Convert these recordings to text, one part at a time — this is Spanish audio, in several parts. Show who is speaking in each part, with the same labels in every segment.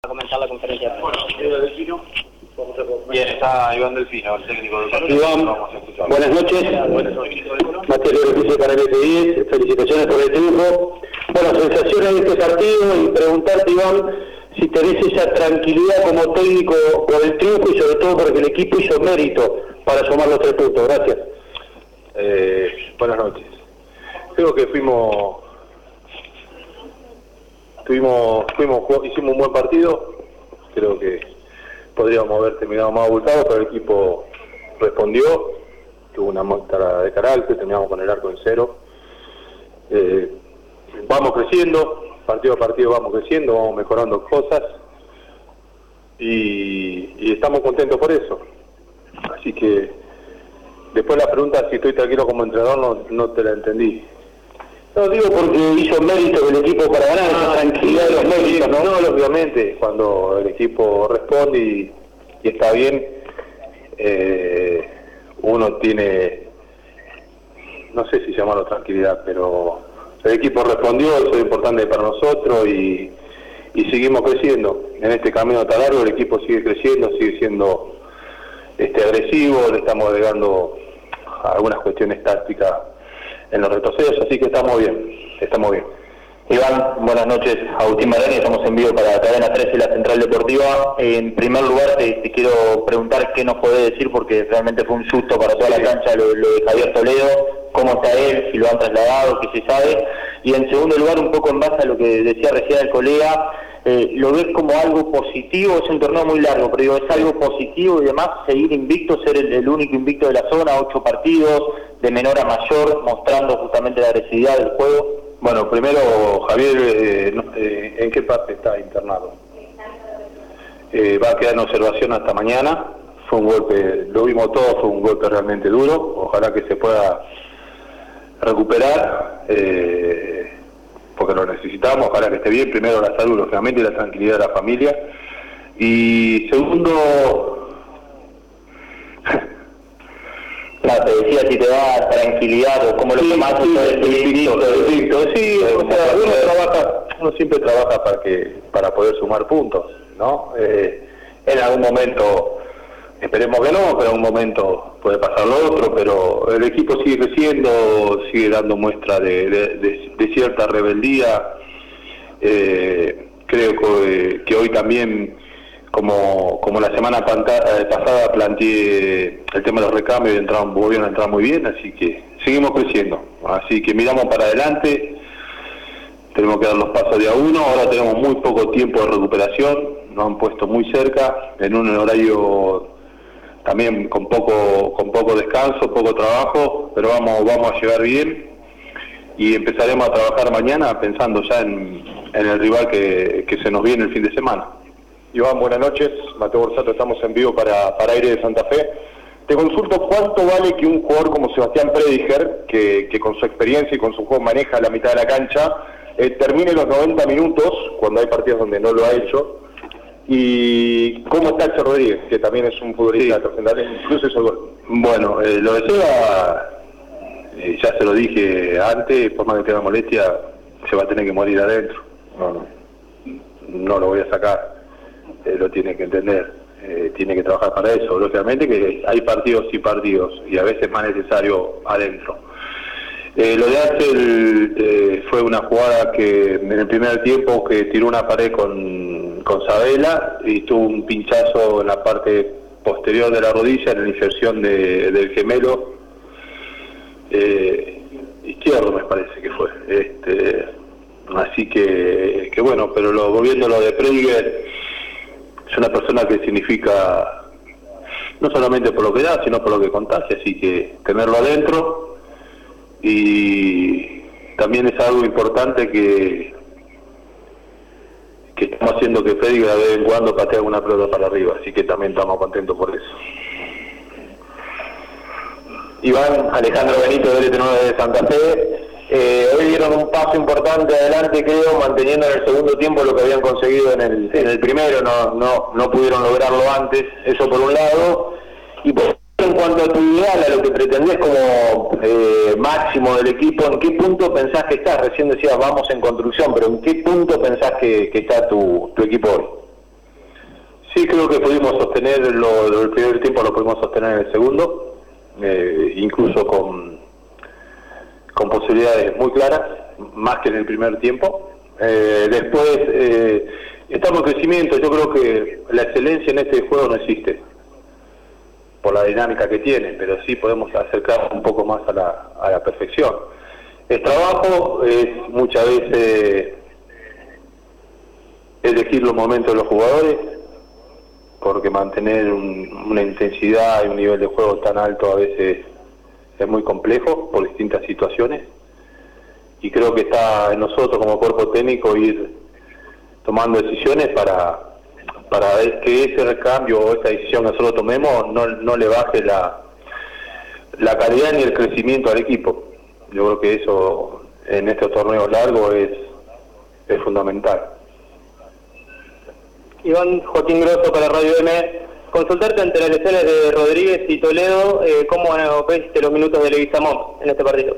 Speaker 1: a comenzar la conferencia.
Speaker 2: Bueno, Delfino. Bien, está Iván Delfino, el técnico de
Speaker 3: Iván, buenas noches. Mateo López para el F10, felicitaciones por el triunfo. Bueno, sensaciones de este partido y preguntarte, Iván, si tenés esa tranquilidad como técnico por el triunfo y sobre todo porque el equipo hizo mérito para sumar los 3 puntos. Gracias.
Speaker 4: Buenas noches. Creo que hicimos un buen partido. Creo que podríamos haber terminado más abultados, pero el equipo respondió, tuvo una muestra de carácter, terminamos con el arco en 0. Vamos creciendo, partido a partido vamos creciendo, vamos mejorando cosas y estamos contentos por eso. Así que después la pregunta si estoy tranquilo como entrenador no te la entendí.
Speaker 3: No, digo porque hizo mérito del equipo para ganar, esa tranquilidad de los méritos, ¿no?
Speaker 4: No, obviamente, cuando el equipo responde y está bien, uno tiene, no sé si llamarlo tranquilidad, pero el equipo respondió, eso es importante para nosotros y seguimos creciendo. En este camino tan largo el equipo sigue creciendo, sigue siendo agresivo, le estamos agregando algunas cuestiones tácticas en los retrocesos, así que estamos bien.
Speaker 5: Iván, buenas noches, Agustín Marani, estamos en vivo para Cadena 13 y la Central Deportiva. En primer lugar te quiero preguntar qué nos podés decir, porque realmente fue un susto para toda la cancha lo de Javier Toledo, cómo está él, si lo han trasladado, qué se sabe. Y en segundo lugar, un poco en base a lo que decía recién el colega, ¿lo ves como algo positivo? Es un torneo muy largo, pero digo, ¿es algo positivo y demás seguir invicto, ser el único invicto de la zona, 8 partidos, de menor a mayor, mostrando justamente la agresividad del juego?
Speaker 4: Bueno, primero, Javier, ¿en qué parte está internado? Va a quedar en observación hasta mañana. Fue un golpe, lo vimos todos, fue un golpe realmente duro. Ojalá que se pueda recuperar, porque lo necesitamos. Ojalá que esté bien. Primero la salud, lógicamente, y la tranquilidad de la familia. Y segundo...
Speaker 5: No, te decía si te da tranquilidad o cómo lo tomás.
Speaker 4: Sí, o sea, uno siempre trabaja para poder sumar puntos, ¿no? En algún momento, esperemos que no, pero en algún momento puede pasar lo otro, pero el equipo sigue creciendo, sigue dando muestra de cierta rebeldía. Creo que hoy también, como la semana pasada planteé el tema de los recambios y volvieron a entrar muy bien, así que seguimos creciendo, así que miramos para adelante, tenemos que dar los pasos de a uno. Ahora tenemos muy poco tiempo de recuperación, nos han puesto muy cerca, en un horario también con poco descanso, poco trabajo, pero vamos a llegar bien y empezaremos a trabajar mañana pensando ya en el rival que se nos viene el fin de semana.
Speaker 6: Iván, buenas noches. Mateo Borsato, estamos en vivo para Aire de Santa Fe. Te consulto cuánto vale que un jugador como Sebastián Prediger, que con su experiencia y con su juego maneja la mitad de la cancha, termine los 90 minutos, cuando hay partidos donde no lo ha hecho, y cómo está Axel Rodríguez, que también es un futbolista trascendental, incluso eso gol.
Speaker 4: Bueno, lo de Seba, ya se lo dije antes, por más que tenga molestia, se va a tener que morir adentro. No lo voy a sacar. Lo tiene que entender, tiene que trabajar para eso. Lógicamente que hay partidos y partidos, y a veces más necesario adentro. Lo de Axel fue una jugada que en el primer tiempo que tiró una pared con Sabela y tuvo un pinchazo en la parte posterior de la rodilla, en la inserción del gemelo izquierdo, me parece que fue. Así que bueno, pero volviendo a lo de Prediger, es una persona que significa no solamente por lo que da, sino por lo que contagia, así que tenerlo adentro, y también es algo importante que estamos haciendo que Freddy de vez en cuando patee una pelota para arriba, así que también estamos contentos por eso.
Speaker 5: Iván, Alejandro Benito, DLT9 de Santa Fe. Hoy dieron un paso importante adelante, creo, manteniendo en el segundo tiempo lo que habían conseguido en el primero, no pudieron lograrlo antes, eso por un lado. Y por en cuanto a tu ideal, a lo que pretendés como máximo del equipo, ¿en qué punto pensás que estás? Recién decías, vamos en construcción, pero ¿en qué punto pensás que está tu equipo hoy?
Speaker 4: Sí, creo que pudimos sostener el primer tiempo, lo pudimos sostener en el segundo, incluso con posibilidades muy claras, más que en el primer tiempo. Después, estamos en crecimiento. Yo creo que la excelencia en este juego no existe, por la dinámica que tiene, pero sí podemos acercarnos un poco más a la perfección. El trabajo es muchas veces elegir los momentos de los jugadores, porque mantener una intensidad y un nivel de juego tan alto a veces es muy complejo por distintas situaciones, y creo que está en nosotros como cuerpo técnico ir tomando decisiones para ver que ese recambio o esa decisión que nosotros tomemos no le baje la calidad ni el crecimiento al equipo. Yo creo que eso en estos torneos largos es fundamental.
Speaker 1: Iván, Joaquín Grosso para Radio M. Consultarte ante las lesiones de Rodríguez y Toledo, ¿cómo viste los minutos de Leguizamón en este partido?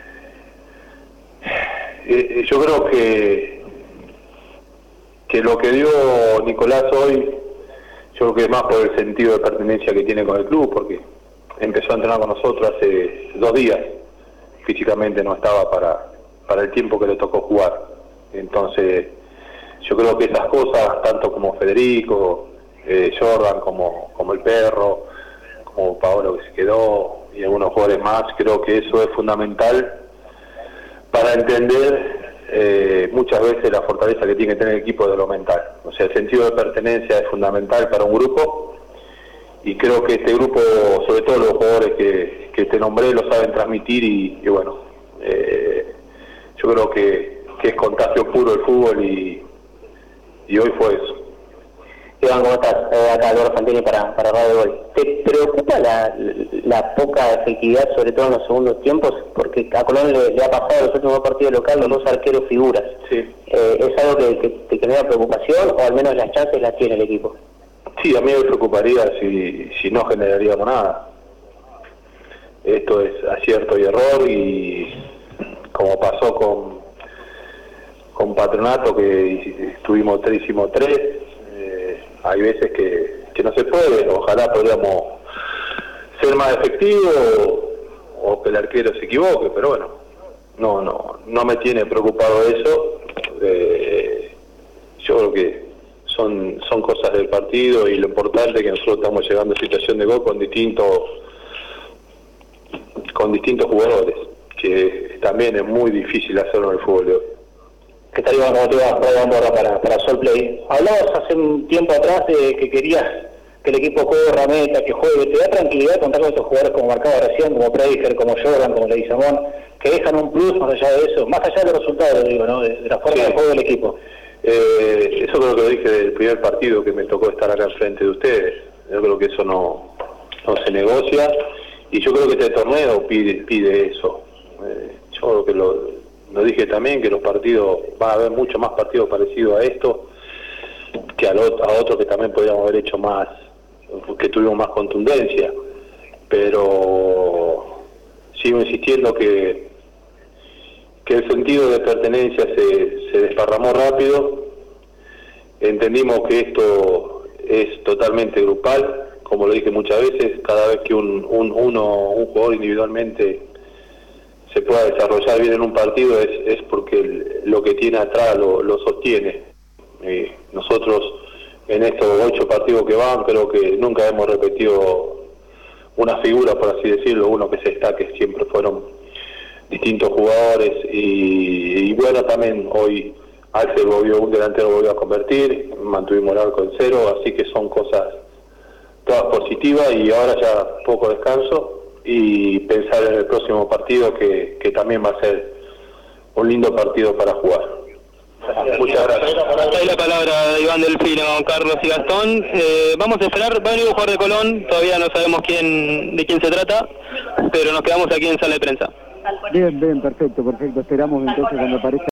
Speaker 4: Yo creo que lo que dio Nicolás hoy, yo creo que es más por el sentido de pertenencia que tiene con el club, porque empezó a entrenar con nosotros hace 2 días, físicamente no estaba para el tiempo que le tocó jugar. Entonces yo creo que esas cosas, tanto como Federico, Jordan, como el Perro, como Paolo que se quedó y algunos jugadores más, creo que eso es fundamental para entender muchas veces la fortaleza que tiene que tener el equipo de lo mental. O sea, el sentido de pertenencia es fundamental para un grupo, y creo que este grupo, sobre todo los jugadores que te nombré, lo saben transmitir, y bueno, yo creo que es contagio puro el fútbol, y hoy fue eso.
Speaker 1: Iván, ¿cómo estás? Acá Alberto Fantini para Radio Gol. ¿Te preocupa la poca efectividad, sobre todo en los segundos tiempos? Porque a Colón le ha pasado en los últimos partidos locales los 2 arqueros figuras.
Speaker 4: Sí.
Speaker 1: ¿Es algo que te genera preocupación, o al menos las chances las tiene el equipo?
Speaker 4: Sí, a mí me preocuparía si no generaríamos nada. Esto es acierto y error, y como pasó con Patronato, que hicimos 3, hay veces que no se puede. Ojalá podamos ser más efectivos, o que el arquero se equivoque, pero bueno, no me tiene preocupado eso. Yo creo que son cosas del partido, y lo importante es que nosotros estamos llegando a situación de gol con distintos jugadores, que también es muy difícil hacerlo en el fútbol de hoy.
Speaker 1: ¿Qué tal, Iván? ¿Cómo te va? Brian Borra para Sol Play. Hablabas hace un tiempo atrás de que querías que el equipo corra, meta, que juegue. ¿Te da tranquilidad contar con estos jugadores, como marcaba recién, como Prediger, como Jordan, como Leguizamón, que dejan un plus más allá de eso, más allá de los resultados, digo, ¿no? De la forma de juego del equipo?
Speaker 4: Eso creo que lo dije del primer partido que me tocó estar acá enfrente de ustedes. Yo creo que eso no se negocia, y yo creo que este torneo pide eso. Yo creo que lo dije también, que los partidos, va a haber mucho más partidos parecidos a esto, que a otros que también podríamos haber hecho más, que tuvimos más contundencia, pero sigo insistiendo que el sentido de pertenencia se desparramó rápido. Entendimos que esto es totalmente grupal, como lo dije muchas veces. Cada vez que un jugador individualmente se pueda desarrollar bien en un partido es porque lo que tiene atrás lo sostiene. Nosotros en estos 8 partidos que van, creo que nunca hemos repetido una figura, por así decirlo, uno que se destaque. Siempre fueron distintos jugadores, y bueno, también hoy Axel un delantero volvió a convertir, mantuvimos el arco en 0, así que son cosas todas positivas, y ahora ya poco descanso y pensar en el próximo partido, que también va a ser un lindo partido para jugar. Muchas gracias.
Speaker 1: Ahí la palabra de Iván Delfino, Carlos y Gastón. Vamos a esperar, va a venir un jugador de Colón, todavía no sabemos de quién se trata, pero nos quedamos aquí en sala de prensa.
Speaker 7: Bien, perfecto, esperamos entonces cuando aparezca